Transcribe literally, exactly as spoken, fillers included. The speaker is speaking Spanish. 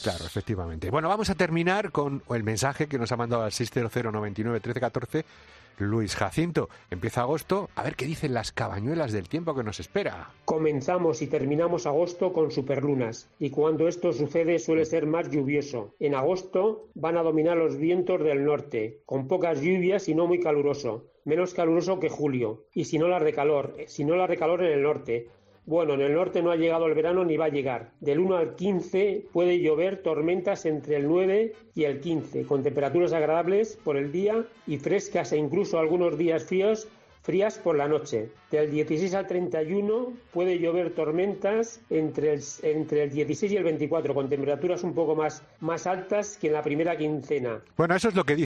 Claro, efectivamente. Bueno, vamos a terminar con el mensaje que nos ha mandado al seis cero cero noventa y nueve trece catorce Luis Jacinto. Empieza agosto, a ver qué dicen las cabañuelas del tiempo que nos espera. Comenzamos y terminamos agosto con superlunas, y cuando esto sucede suele ser más lluvioso. En agosto van a dominar los vientos del norte, con pocas lluvias y no muy caluroso, menos caluroso que julio, y si no las de calor, si no las de calor en el norte. Bueno, en el norte no ha llegado el verano ni va a llegar. Del uno al quince puede llover tormentas entre el nueve y el quince, con temperaturas agradables por el día y frescas e incluso algunos días fríos, frías por la noche. Del dieciséis al treinta y uno puede llover tormentas entre el, entre el dieciséis y el veinticuatro, con temperaturas un poco más, más altas que en la primera quincena. Bueno, eso es lo que dice.